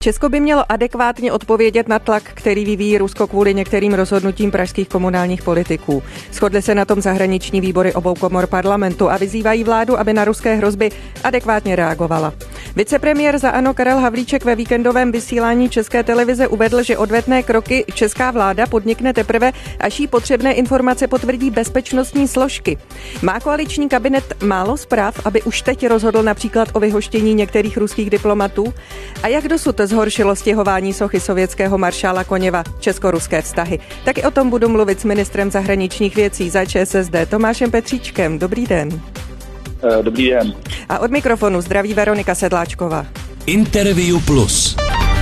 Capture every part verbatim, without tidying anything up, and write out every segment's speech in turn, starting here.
Česko by mělo adekvátně odpovědět na tlak, který vyvíjí Rusko kvůli některým rozhodnutím pražských komunálních politiků. Shodly se na tom zahraniční výbory obou komor parlamentu a vyzývají vládu, aby na ruské hrozby adekvátně reagovala. Vicepremiér za ANO Karel Havlíček ve víkendovém vysílání České televize uvedl, že odvetné kroky česká vláda podnikne teprve, až jí potřebné informace potvrdí bezpečnostní složky. Má koaliční kabinet málo zpráv, aby už teď rozhodl například o vyhoštění některých ruských diplomatů? A jak dosud zhoršilo stěhování sochy sovětského maršála Koněva česko-ruské vztahy? Taky o tom budu mluvit s ministrem zahraničních věcí za ČSSD Tomášem Petříčkem. Dobrý den. Dobrý den. A od mikrofonu zdraví Veronika Sedláčková. Interview Plus.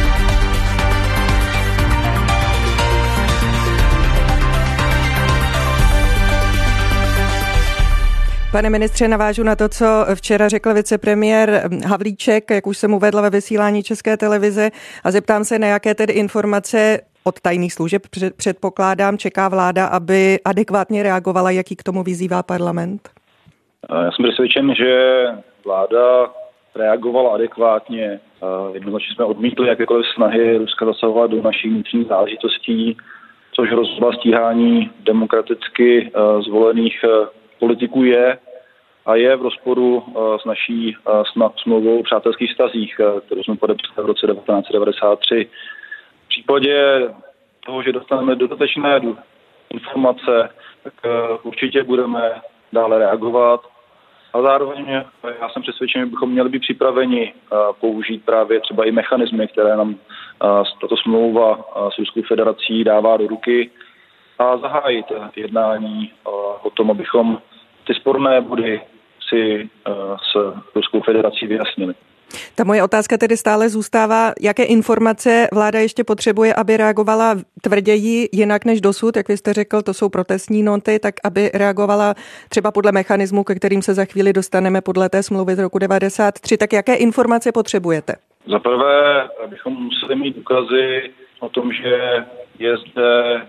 Pane ministře, navážu na to, co včera řekl vicepremiér Havlíček, jak už jsem uvedla ve vysílání České televize, a zeptám se, na jaké tedy informace od tajných služeb předpokládám čeká vláda, aby adekvátně reagovala, jaký k tomu vyzývá parlament? Já jsem přesvědčen, že vláda reagovala adekvátně. Jednoznačně jsme odmítli jakékoliv snahy Ruska zasahovat do našich vnitřních záležitostí, což hrozba stíhání demokraticky zvolených politiků je a je v rozporu s naší snad smlouvou o přátelských vztazích, kterou jsme podepsali v roce devatenáct set devadesát tři. V případě toho, že dostaneme dodatečné informace, tak určitě budeme dále reagovat. A zároveň já jsem přesvědčen, že bychom měli být připraveni použít právě třeba i mechanismy, které nám tato smlouva s Ruskou federací dává do ruky, a zahájit jednání o tom, abychom ty sporné body si s Ruskou federací vyjasnili. Ta moje otázka tedy stále zůstává, jaké informace vláda ještě potřebuje, aby reagovala tvrději jinak než dosud, jak vy jste řekl, to jsou protestní noty, tak aby reagovala třeba podle mechanismu, ke kterým se za chvíli dostaneme podle té smlouvy z roku devadesát tři, tak jaké informace potřebujete? Za prvé, abychom museli mít důkazy o tom, že je zde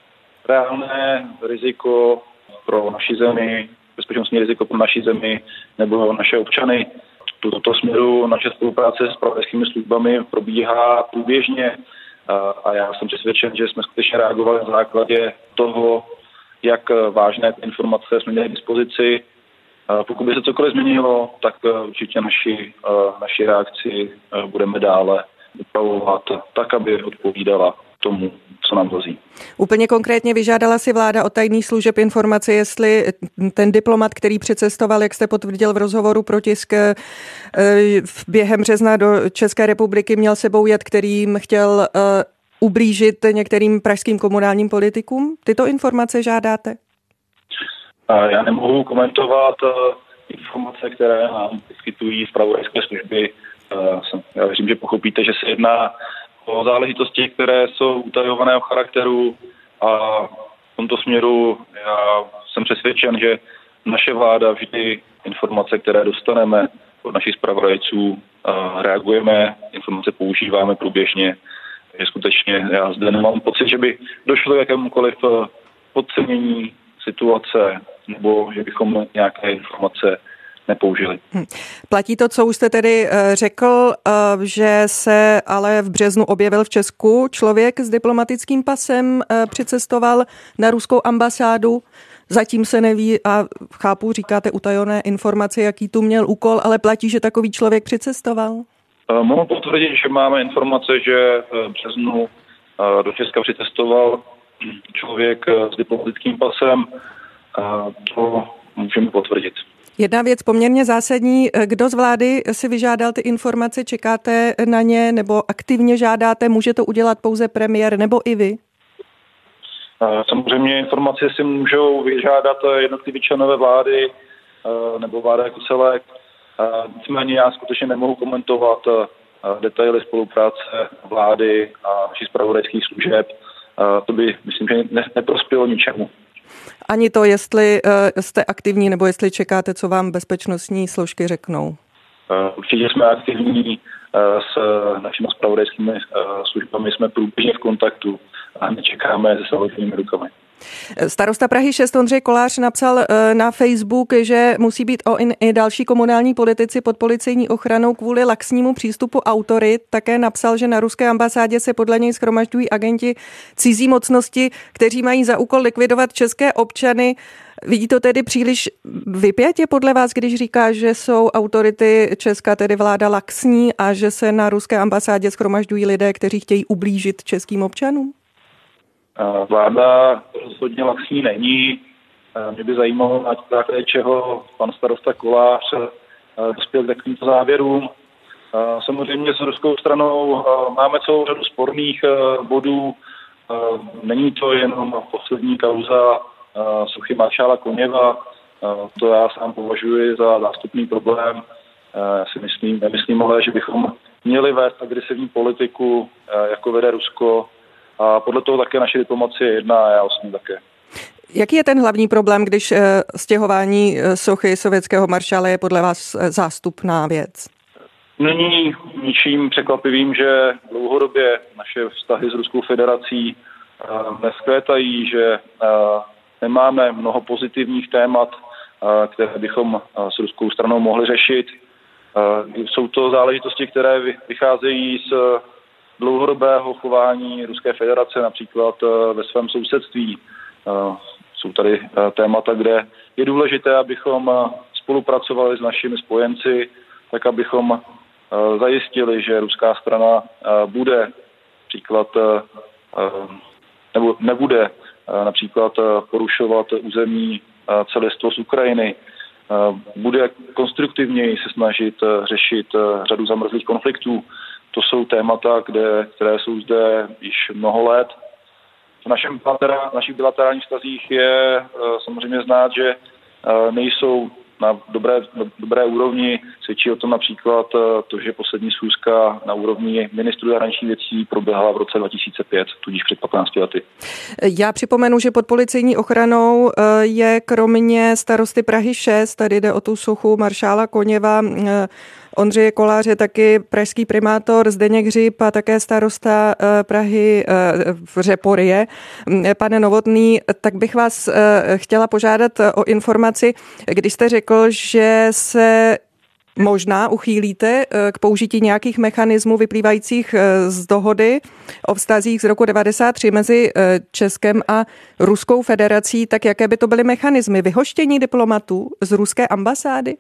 reálné riziko pro naši zemi, bezpečnostní riziko pro naši zemi nebo naše občany. V tomto směru naše spolupráce s zpravodajskými službami probíhá průběžně a já jsem přesvědčen, že jsme skutečně reagovali na základě toho, jak vážné informace jsme měli k dispozici. Pokud by se cokoliv změnilo, tak určitě naši, naši reakci budeme dále upravovat tak, aby odpovídala tomu, co nám hrozí. Úplně konkrétně vyžádala si vláda od tajných služeb informace, jestli ten diplomat, který přicestoval, jak jste potvrdil v rozhovoru pro tisk během března do České republiky, měl sebou jet, kterým chtěl ublížit některým pražským komunálním politikům. Tyto informace žádáte? Já nemohu komentovat informace, které nám poskytují zpravodajské služby. Já věřím, že pochopíte, že se jedná o záležitosti, které jsou utajovaného charakteru, a v tomto směru já jsem přesvědčen, že naše vláda vždy informace, které dostaneme od našich zpravodajců, reagujeme, informace používáme průběžně, že skutečně já zde nemám pocit, že by došlo k jakémukoliv podcenění situace nebo že bychom nějaké informace nepoužili. Hm. Platí to, co už jste tedy řekl, že se ale v březnu objevil v Česku člověk s diplomatickým pasem, přicestoval na ruskou ambasádu, zatím se neví a chápu, říkáte utajené informace, jaký tu měl úkol, ale platí, že takový člověk přicestoval? Mohu potvrdit, že máme informace, že v březnu do Česka přicestoval člověk s diplomatickým pasem. To můžeme potvrdit. Jedna věc poměrně zásadní. Kdo z vlády si vyžádal ty informace? Čekáte na ně nebo aktivně žádáte? Může to udělat pouze premiér nebo i vy? Samozřejmě informace si můžou vyžádat jednotliví členové vlády nebo vláda jako celek. Nicméně já skutečně nemohu komentovat detaily spolupráce vlády a našich zpravodajských služeb. To by, myslím, že neprospělo ničemu. Ani to, jestli jste aktivní, nebo jestli čekáte, co vám bezpečnostní složky řeknou? Určitě jsme aktivní s našimi zpravodajskými službami, jsme průběžně v kontaktu a nečekáme se samozřejmě rukami. Starosta Prahy šest Ondřej Kolář napsal na Facebook, že musí být i další komunální politici pod policejní ochranou kvůli laxnímu přístupu autorit. Také napsal, že na ruské ambasádě se podle něj shromažďují agenti cizí mocnosti, kteří mají za úkol likvidovat české občany. Vidí to tedy příliš vypjatě podle vás, když říká, že jsou autority Česka, tedy vláda, laxní a že se na ruské ambasádě shromažďují lidé, kteří chtějí ublížit českým občanům? Vláda rozhodně laxní není. Mě by zajímalo, na základě čeho pan starosta Kolář dospěl k takovýmto závěrům. Samozřejmě s ruskou stranou máme celou řadu sporných bodů. Není to jenom poslední kauza sochy maršála Koněva. To já sám považuji za zástupný problém. Já si myslím, nemyslím ale, že bychom měli vést agresivní politiku, jako vede Rusko. A podle toho také naše diplomacie jedná a já osobně také. Jaký je ten hlavní problém, když stěhování sochy sovětského maršála je podle vás zástupná věc? Není ničím překvapivým, že dlouhodobě naše vztahy s Ruskou federací neskvétají, že nemáme mnoho pozitivních témat, které bychom s ruskou stranou mohli řešit. Jsou to záležitosti, které vycházejí z dlouhodobého chování Ruské federace, například ve svém sousedství. Jsou tady témata, kde je důležité, abychom spolupracovali s našimi spojenci, tak abychom zajistili, že ruská strana bude příklad, nebo nebude například porušovat územní celistvost Ukrajiny, bude konstruktivněji se snažit řešit řadu zamrzlých konfliktů. To jsou témata, kde, které jsou zde již mnoho let. V našem v našich bilaterálních vztazích je samozřejmě znát, že nejsou na dobré, dobré úrovni. Svědčí o tom například to, že poslední schůzka na úrovni ministrů zahraničních věcí proběhla v roce dva tisíce pět, tudíž před patnácti lety. Já připomenu, že pod policejní ochranou je kromě starosty Prahy šest, tady jde o tu sochu maršála Koněva, Ondřeje Koláře, taky pražský primátor Zdeněk Hřib a také starosta Prahy v Řeporyje. Pane Novotný, tak bych vás chtěla požádat o informaci, když jste řekl, že se možná uchýlíte k použití nějakých mechanismů vyplývajících z dohody o vztazích z roku devadesát tři mezi Českem a Ruskou federací, tak jaké by to byly mechanismy? Vyhoštění diplomatů z ruské ambasády?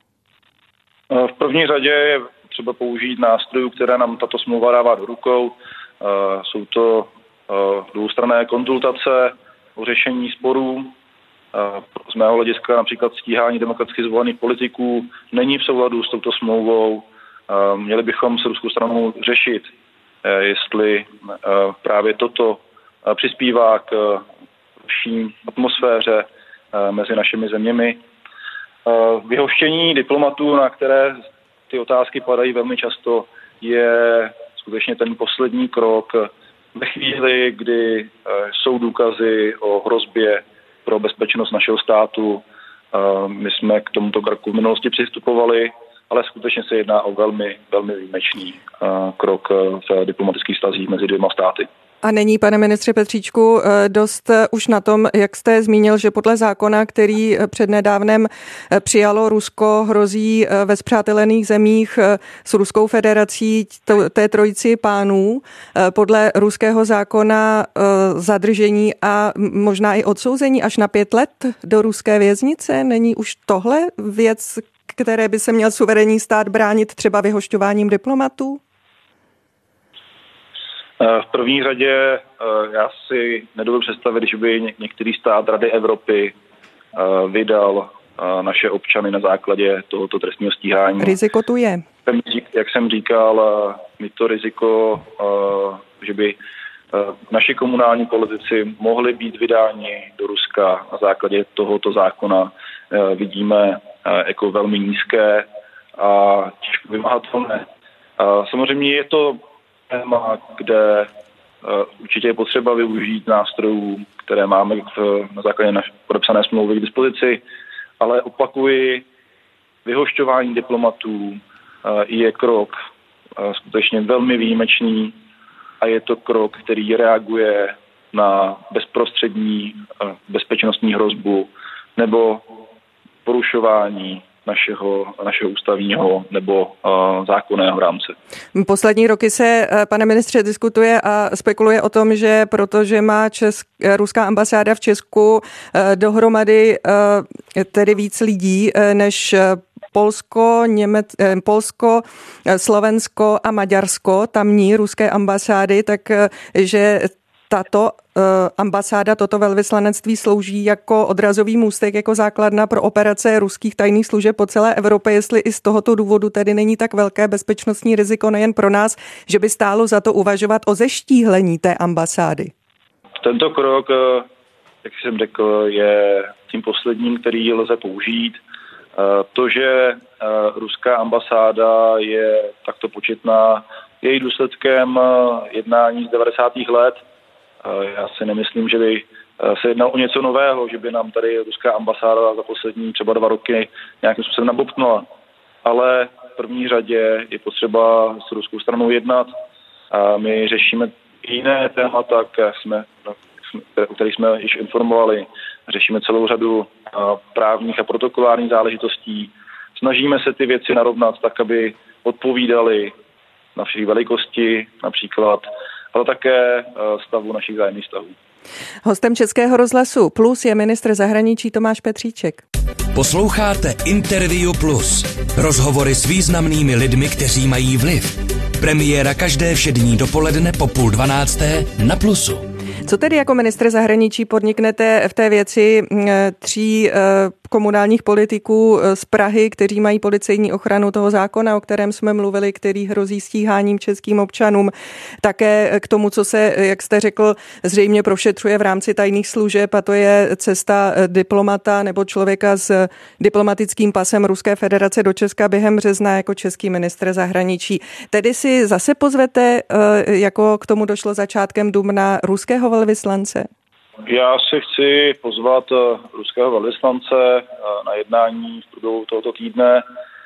V první řadě je třeba použít nástrojů, které nám tato smlouva dává do rukou. Jsou to dvoustranné konzultace o řešení sporů. Z mého hlediska například stíhání demokraticky zvolených politiků není v souladu s touto smlouvou. Měli bychom s ruskou stranou řešit, jestli právě toto přispívá k lepší atmosféře mezi našimi zeměmi. Vyhoštění diplomatů, na které ty otázky padají velmi často, je skutečně ten poslední krok ve chvíli, kdy jsou důkazy o hrozbě pro bezpečnost našeho státu. My jsme k tomuto kroku v minulosti přistupovali, ale skutečně se jedná o velmi, velmi výjimečný krok v diplomatických vztazích mezi dvěma státy. A není, pane ministře Petříčku, dost už na tom, jak jste zmínil, že podle zákona, který přednedávnem přijalo Rusko, hrozí ve spřátelených zemích s Ruskou federací té trojici pánů, podle ruského zákona zadržení a možná i odsouzení až na pět let do ruské věznice? Není už tohle věc, které by se měl suverénní stát bránit třeba vyhošťováním diplomatů? V první řadě já si nedovedu představit, že by některý stát Rady Evropy vydal naše občany na základě tohoto trestního stíhání. Riziko tu je. Jak jsem říkal, my to riziko, že by naši komunální politici mohli být vydáni do Ruska na základě tohoto zákona, vidíme jako velmi nízké a těžko vymahatelné. Samozřejmě je to téma, kde uh, určitě je potřeba využít nástrojů, které máme v, na základě naší podepsané smlouvy k dispozici, ale opakuji, vyhošťování diplomatů uh, je krok uh, skutečně velmi výjimečný a je to krok, který reaguje na bezprostřední bezpečnostní hrozbu nebo porušování našeho, našeho ústavního nebo uh, zákonného rámce. Poslední roky se, pane ministře, diskutuje a spekuluje o tom, že protože má česk, ruská ambasáda v Česku dohromady tedy víc lidí než Polsko, Němec, Polsko, Slovensko a Maďarsko, tamní ruské ambasády, takže tato ambasáda, toto velvyslanectví slouží jako odrazový můstek, jako základna pro operace ruských tajných služeb po celé Evropě, jestli i z tohoto důvodu tedy není tak velké bezpečnostní riziko nejen pro nás, že by stálo za to uvažovat o zeštíhlení té ambasády. Tento krok, jak jsem řekl, je tím posledním, který lze použít. To, že ruská ambasáda je takto početná, je i důsledkem jednání z devadesátých let. Já si nemyslím, že by se jednalo o něco nového, že by nám tady ruská ambasáda za poslední třeba dva roky nějakým způsobem nabobtnula. Ale v první řadě je potřeba s ruskou stranou jednat. A my řešíme jiné témata, jsme, o kterých jsme již informovali. Řešíme celou řadu právních a protokolárních záležitostí. Snažíme se ty věci narovnat tak, aby odpovídaly na všech velikosti například, ale také stavu našich vzájemných vztahů. Hostem Českého rozhlasu Plus je ministr zahraničí Tomáš Petříček. Posloucháte Interview Plus. Rozhovory s významnými lidmi, kteří mají vliv. Premiéra každé všední dopoledne po půl dvanácté na Plusu. Co tedy jako ministr zahraničí podniknete v té věci tří komunálních politiků z Prahy, kteří mají policejní ochranu toho zákona, o kterém jsme mluvili, který hrozí stíháním českým občanům. Také k tomu, co se, jak jste řekl, zřejmě prošetřuje v rámci tajných služeb, a to je cesta diplomata nebo člověka s diplomatickým pasem Ruské federace do Česka během března jako český ministr zahraničí. Tedy si zase pozvete, jako k tomu došlo začátkem dubna, ruského velvyslance? Já si chci pozvat ruského velvyslance na jednání v průběhu tohoto týdne.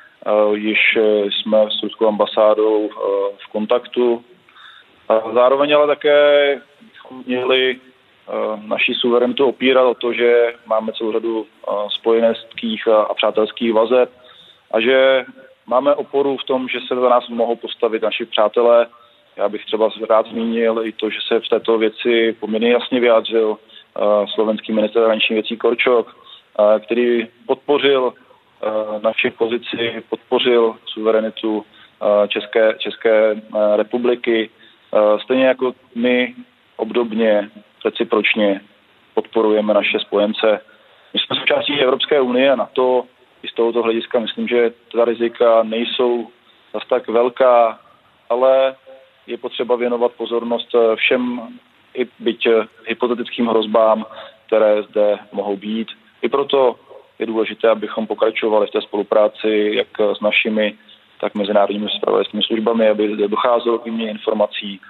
Již jsme s ruskou ambasádou v kontaktu. Zároveň ale také bychom měli naši suverenitu opírat o to, že máme celou řadu spojeneckých a přátelských vazeb a že máme oporu v tom, že se za nás mohou postavit naši přátelé. Já bych třeba rád zmínil i to, že se v této věci poměrně jasně vyjádřil slovenský ministr zahraničních věcí Korčok, který podpořil naši pozici, podpořil suverenitu České, České republiky. Stejně jako my obdobně, recipročně podporujeme naše spojence. My jsme součástí Evropské unie a NATO i z tohoto hlediska myslím, že ta rizika nejsou zase tak velká, ale je potřeba věnovat pozornost všem i byť hypotetickým hrozbám, které zde mohou být. I proto je důležité, abychom pokračovali v té spolupráci jak s našimi, tak mezinárodními zpravodajskými službami, aby docházelo k výměně informací.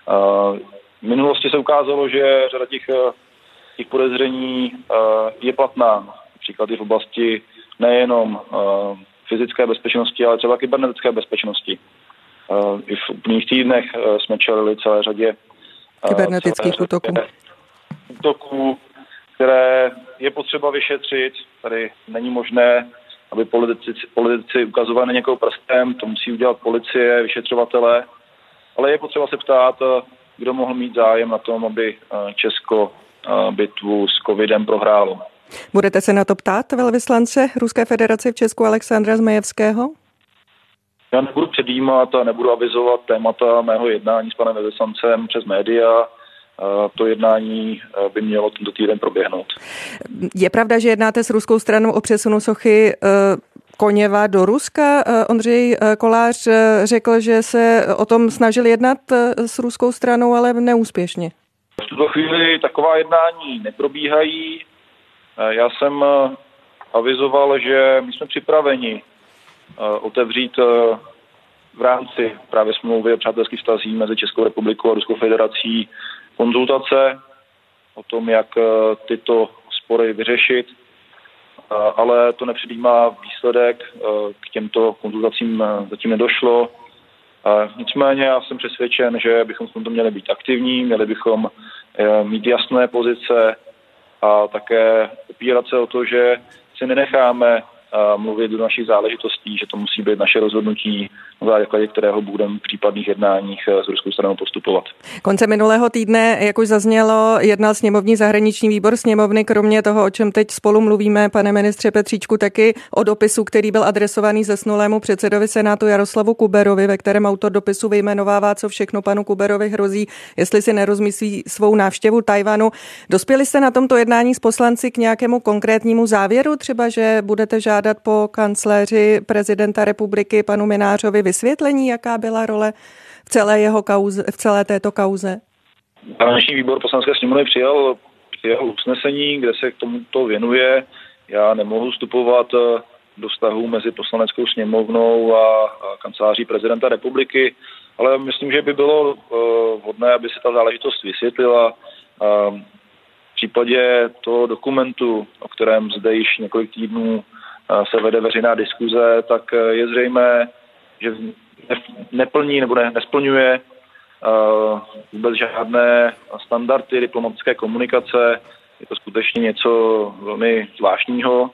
V minulosti se ukázalo, že řada těch, těch podezření je platná, například i v oblasti nejenom fyzické bezpečnosti, ale třeba kybernetické bezpečnosti. I v úplných týdnech jsme čelili celé řadě kybernetických útoků. útoků, které je potřeba vyšetřit. Tady není možné, aby politici, politici ukazovali na někoho prstem, to musí udělat policie, vyšetřovatelé, ale je potřeba se ptát, kdo mohl mít zájem na tom, aby Česko bitvu s covidem prohrálo. Budete se na to ptát velvyslance Ruské federace v Česku Alexandra Zmejevského? Já nebudu předjímat a nebudu avizovat témata mého jednání s panem velvyslancem přes média. To jednání by mělo tento týden proběhnout. Je pravda, že jednáte s ruskou stranou o přesunu sochy Koněva do Ruska? Ondřej Kolář řekl, že se o tom snažil jednat s ruskou stranou, ale neúspěšně. V tuto chvíli taková jednání neprobíhají. Já jsem avizoval, že my jsme připraveni otevřít v rámci právě smlouvy o přátelských vztazích mezi Českou republikou a Ruskou federací konzultace o tom, jak tyto spory vyřešit, ale to nepředjímá výsledek. K těmto konzultacím zatím nedošlo. Nicméně já jsem přesvědčen, že bychom v tomto měli být aktivní, měli bychom mít jasné pozice a také opírat se o to, že si nenecháme mluvit do našich záležitostí, že to musí být naše rozhodnutí, na základě kterého budeme v případných jednáních s ruskou stranou postupovat. Konce minulého týdne, jak už zaznělo, jednal sněmovní zahraniční výbor sněmovny, kromě toho, o čem teď spolu mluvíme, pane ministře Petříčku, taky o dopisu, který byl adresovaný zesnulému předsedovi Senátu Jaroslavu Kuberovi, ve kterém autor dopisu vyjmenovává, co všechno panu Kuberovi hrozí, jestli si nerozmyslí svou návštěvu Tchaj-wanu. Dospěli jste na tomto jednání s poslanci k nějakému konkrétnímu závěru, třeba, že budete žádat po kancléři prezidenta republiky panu Mynářovi vysvětlení, jaká byla role v celé jeho kauze, v celé této kauze? Zahraniční výbor Poslanecké sněmovny přijal, přijal usnesení, kde se k tomuto věnuje. Já nemohu vstupovat do vztahu mezi Poslaneckou sněmovnou a kanceláří prezidenta republiky, ale myslím, že by bylo vhodné, aby se ta záležitost vysvětlila. V případě toho dokumentu, o kterém zde již několik týdnů se vede veřejná diskuze, tak je zřejmé, že neplní nebo ne, nesplňuje vůbec žádné standardy diplomatické komunikace. Je to skutečně něco velmi zvláštního.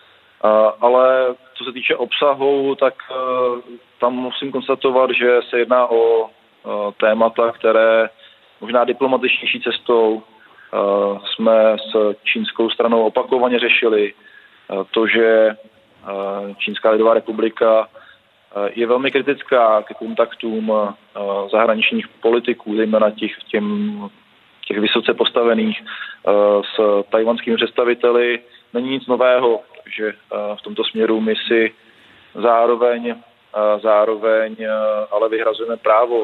Ale co se týče obsahu, tak tam musím konstatovat, že se jedná o témata, které možná diplomatičtější cestou jsme s čínskou stranou opakovaně řešili. To, že Čínská lidová republika je velmi kritická k kontaktům zahraničních politiků, zejména těch, těm, těch vysoce postavených s tajvanskými představiteli, není nic nového, takže v tomto směru my si zároveň, zároveň ale vyhrazujeme právo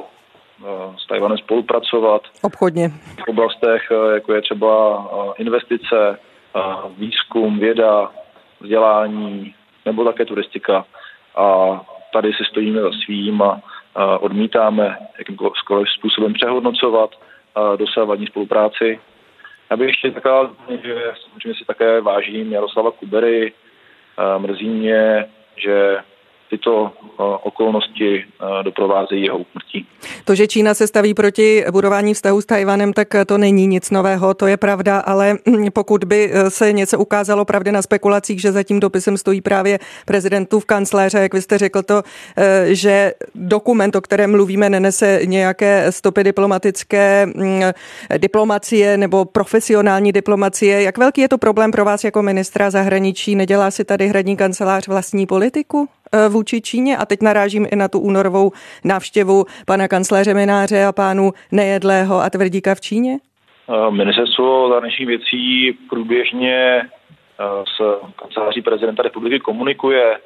s Tajvanem spolupracovat obchodně v oblastech, jako je třeba investice, výzkum, věda, vzdělání nebo také turistika. A tady si stojíme za svým a odmítáme jakýmkoliv způsobem přehodnocovat dosavadní spolupráci. Já bych ještě takhle, že samozřejmě si také vážím Jaroslava Kubery. Mrzí mě, že tyto okolnosti doprovázejí jeho úmrtí. To, že Čína se staví proti budování vztahu s Tchaj-wanem, tak to není nic nového, to je pravda, ale pokud by se něco ukázalo pravdy na spekulacích, že za tím dopisem stojí právě prezidentův kancléř, jak vy jste řekl to, že dokument, o kterém mluvíme, nenese nějaké stopy diplomatické diplomacie nebo profesionální diplomacie. Jak velký je to problém pro vás jako ministra zahraničí? Nedělá si tady hradní kancelář vlastní politiku vůči Číně? A teď narážím i na tu únorovou návštěvu pana kancléře Mynáře a pánu Nejedlého a Tvrdíka v Číně? Ministerstvo zahraničních věcí průběžně s kanceláří prezidenta republiky komunikuje.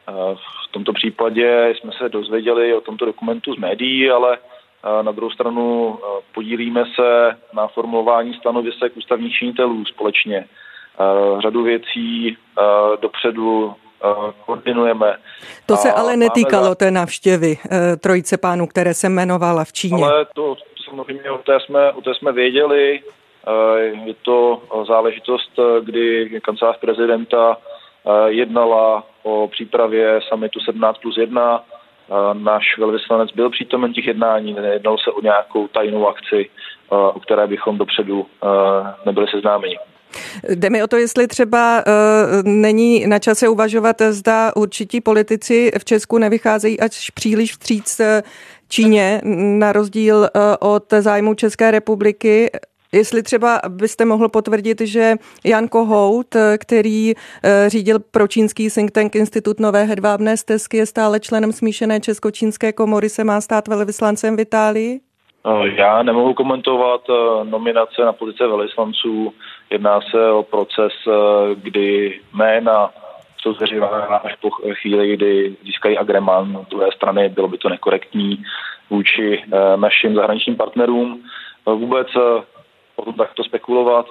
V tomto případě jsme se dozvěděli o tomto dokumentu z médií, ale na druhou stranu podílíme se na formulování stanovisek ústavních činitelů společně. Řadu věcí dopředu koordinujeme. To se ale netýkalo za... té návštěvy trojice pánů, které se jmenovala v Číně. Ale to, to samozřejmě o té, jsme, o té jsme věděli. Je to záležitost, kdy kancelář prezidenta jednala o přípravě summitu sedmnáct plus jedna. Náš velvyslanec byl přítomen těch jednání, nejednalo se o nějakou tajnou akci, o které bychom dopředu nebyli seznámeni. Jde mi o to, jestli třeba uh, není na čase uvažovat, zda určití politici v Česku nevycházejí až příliš vstříc Číně, na rozdíl uh, od zájmu České republiky. Jestli třeba byste mohl potvrdit, že Jan Kohout, který uh, řídil pročínský think tank Institut Nové hedvábné stezky, je stále členem smíšené česko-čínské komory, se má stát velvyslancem v Itálii? Já nemohu komentovat nominace na pozice velvyslanců. Jedná se o proces, kdy jména jsou zveřejňována až po chvíli, kdy získají agremán z druhé strany. Bylo by to nekorektní vůči našim zahraničním partnerům vůbec o tom takto spekulovat.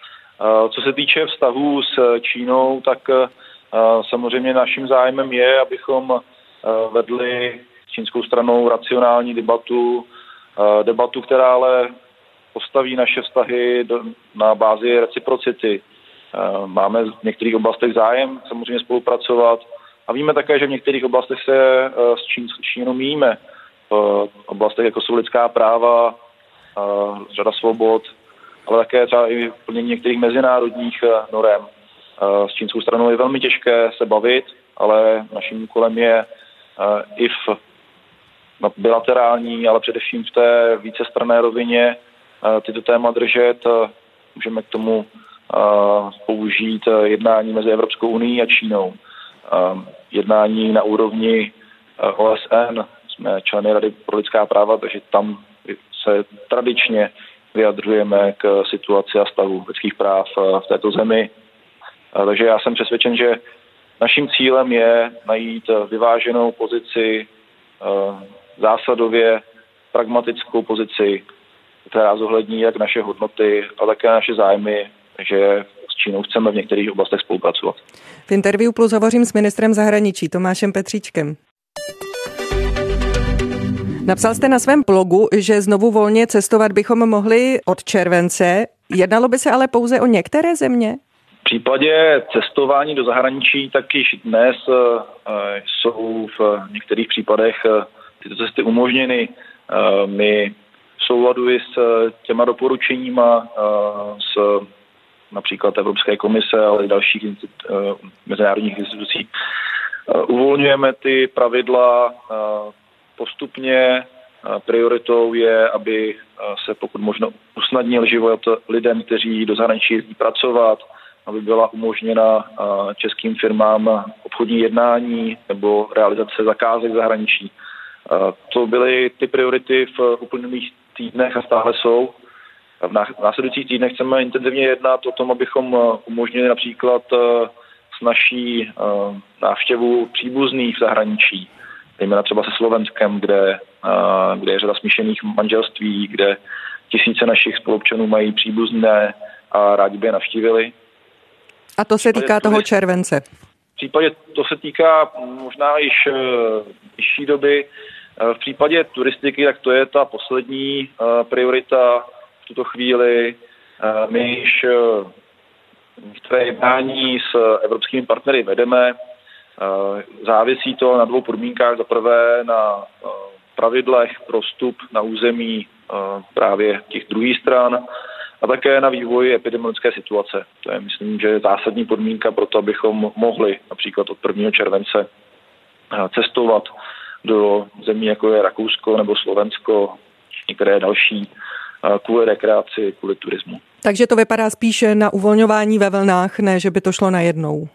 Co se týče vztahů s Čínou, tak samozřejmě naším zájmem je, abychom vedli s čínskou stranou racionální debatu, debatu, která ale postaví naše vztahy do, na bázi reciprocity. Máme v některých oblastech zájem samozřejmě spolupracovat a víme také, že v některých oblastech se s, Čín, s Čínou míjíme. v oblastech, jako jsou lidská práva, řada svobod, ale také třeba i plnění některých mezinárodních norem. S čínskou stranou je velmi těžké se bavit, ale naším úkolem je i v bilaterální, ale především v té vícestranné rovině tyto téma držet. Můžeme k tomu použít jednání mezi Evropskou unií a Čínou. Jednání na úrovni O S N, jsme členy Rady pro lidská práva, takže tam se tradičně vyjadřujeme k situaci a stavu lidských práv v této zemi. Takže já jsem přesvědčen, že naším cílem je najít vyváženou pozici, zásadově pragmatickou pozici, která zohlední jak naše hodnoty, ale také naše zájmy, že s Čínou chceme v některých oblastech spolupracovat. V Interview Plus hovořím s ministrem zahraničí Tomášem Petříčkem. Napsal jste na svém blogu, že znovu volně cestovat bychom mohli od července. Jednalo by se ale pouze o některé země? V případě cestování do zahraničí tak již dnes uh, jsou v některých případech uh, tyto cesty umožněny. Uh, my v souladu s těma doporučeníma uh, s například Evropské komise, ale i dalších institu- uh, mezinárodních institucí uh, uvolňujeme ty pravidla uh, postupně. Prioritou je, aby se pokud možno usnadnil život lidem, kteří do zahraničí jezdí pracovat, aby byla umožněna českým firmám obchodní jednání nebo realizace zakázek v zahraničí. To byly ty priority v uplynulých týdnech a stále jsou. V následujících týdnech chceme intenzivně jednat o tom, abychom umožnili například snazší návštěvu příbuzných v zahraničí, zejména třeba se Slovenskem, kde, kde je řada smíšených manželství, kde tisíce našich spoluobčanů mají příbuzné a rádi by je navštívili. A to se týká toho července? V případě to se týká možná již vyšší doby. V případě turistiky, tak to je ta poslední priorita v tuto chvíli. My již některé jednání s evropskými partnery vedeme. Závisí to na dvou podmínkách. Za prvé na pravidlech pro vstup na území právě těch druhých stran a také na vývoji epidemiologické situace. To je, myslím, že je zásadní podmínka pro to, abychom mohli například od prvního července cestovat do zemí, jako je Rakousko nebo Slovensko, některé další, kvůli rekreaci, kvůli turismu. Takže to vypadá spíše na uvolňování ve vlnách, ne že by to šlo najednou.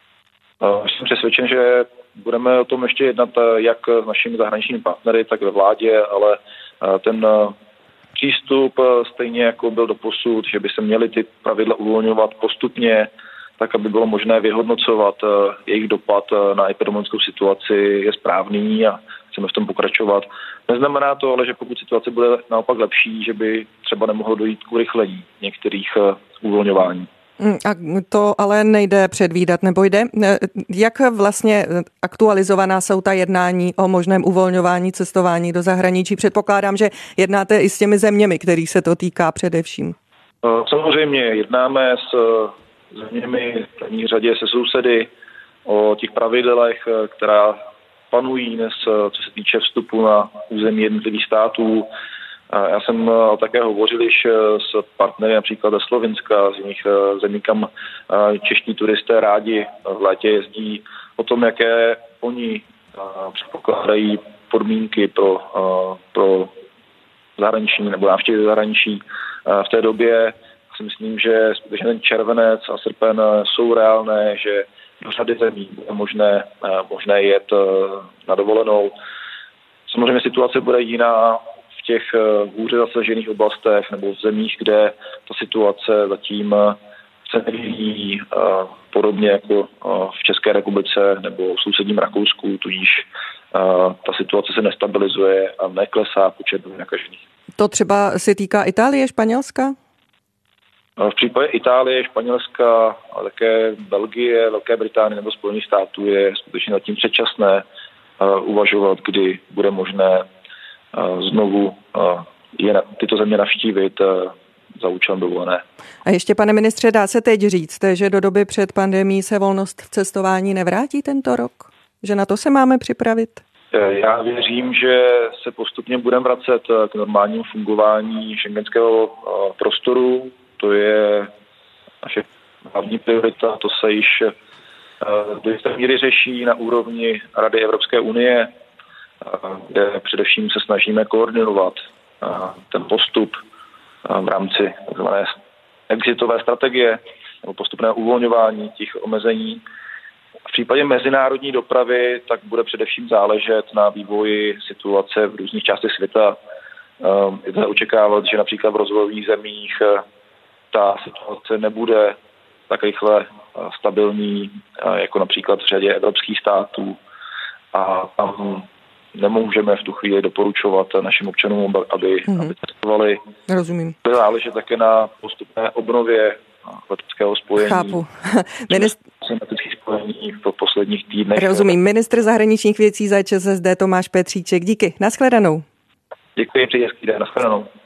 Jsem přesvědčen, že budeme o tom ještě jednat jak s našimi zahraničními partnery, tak ve vládě, ale ten přístup stejně jako byl doposud, že by se měly ty pravidla uvolňovat postupně, tak aby bylo možné vyhodnocovat jejich dopad na epidemiologickou situaci, je správný a chceme v tom pokračovat. Neznamená to ale, že pokud situace bude naopak lepší, že by třeba nemohlo dojít k urychlení některých uvolňování. A to ale nejde předvídat, nebo jde? Jak vlastně aktualizovaná jsou ta jednání o možném uvolňování cestování do zahraničí? Předpokládám, že jednáte i s těmi zeměmi, kterých se to týká především. Samozřejmě jednáme s zeměmi v první řadě se sousedy o těch pravidlech, která panují dnes, co se týče vstupu na území jednotlivých států. Já jsem také hovořil již s partnery například ze Slovenska, z jiných zemí, kam čeští turisté rádi v létě jezdí, o tom, jaké oni předpokládají podmínky pro, pro zahraniční nebo návštěvy zahraničí v té době. Si myslím, že skutečně ten červenec a srpen jsou reálné, že do řady zemí bude možné, možné jet na dovolenou. Samozřejmě situace bude jiná v těch hůře zasažených oblastech nebo v zemích, kde ta situace zatím se nevyvíjí podobně jako v České republice nebo v sousedním Rakousku, tudíž ta situace se nestabilizuje a neklesá počet nakažených. To třeba se týká Itálie, Španělska? V případě Itálie, Španělska, a také Belgie, Velké Británie nebo Spojených států je skutečně zatím předčasné uvažovat, kdy bude možné znovu je tyto země navštívit za účelem dovolené. A ještě, pane ministře, dá se teď říct, že do doby před pandemií se volnost v cestování nevrátí tento rok? Že na to se máme připravit? Já věřím, že se postupně budeme vracet k normálnímu fungování šengenského prostoru. To je naše hlavní priorita, to se již do jisté míry řeší na úrovni Rady Evropské unie, kde především se snažíme koordinovat ten postup v rámci tzv. Exitové strategie nebo postupné uvolňování těch omezení. V případě mezinárodní dopravy tak bude především záležet na vývoji situace v různých částech světa. Je to očekávat, že například v rozvojových zemích ta situace nebude tak rychle stabilní, jako například v řadě evropských států. A tam nemůžeme v tu chvíli doporučovat našim občanům, aby, mm-hmm. aby testovali. Rozumím. To záleží také na postupné obnově leteckého spojení. Chápu. Ministr... spojení v posledních týdnech. Rozumím. Ministr zahraničních věcí za ČSSD Tomáš Petříček. Díky. Nashledanou. Děkuji, přeji hezký den. Nashledanou.